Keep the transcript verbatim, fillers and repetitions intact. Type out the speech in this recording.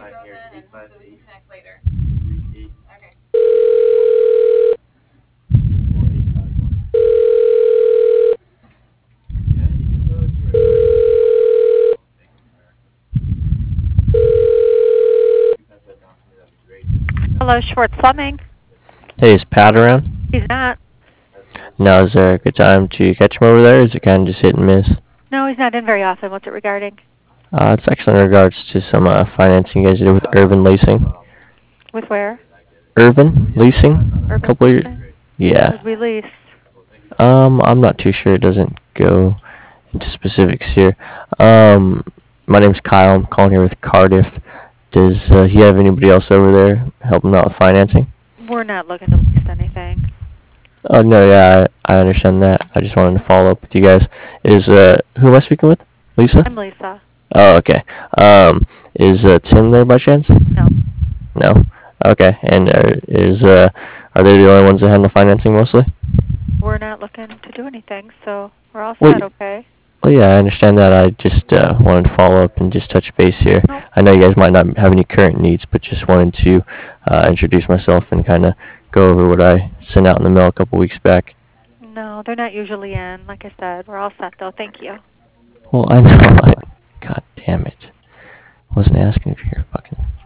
Hello, Schwartz Plumbing. Hey, is Pat around? He's not. Now, is there a good time to catch him over there, or is it kind of just hit and miss? No, he's not in very often. What's it regarding? Uh, it's actually in regards to some uh, financing you guys did with Urban Leasing. With where? Urban Leasing? A Urban couple years. Leasing? Yeah. Would we lease? Um, I'm not too sure. It doesn't go into specifics here. Um, my name's Kyle. I'm calling here with Cardiff. Does uh, he have anybody else over there helping out with financing? We're not looking to lease anything. Oh no, yeah, I, I understand that. I just wanted to follow up with you guys. Is uh, who am I speaking with? Lisa? I'm Lisa. Oh, okay. Um, is uh, Tim there by chance? No. No. Okay. And uh, is uh, are they the only ones that handle financing mostly? We're not looking to do anything, so we're all Well, set, okay? well, yeah, I understand that. I just uh, wanted to follow up and just touch base here. Nope. I know you guys might not have any current needs, but just wanted to uh, introduce myself and kind of go over what I sent out in the mail a couple weeks back. No, they're not usually in. Like I said, we're all set, though. Thank you. Well, I know. I, God damn it. Wasn't asking for your fucking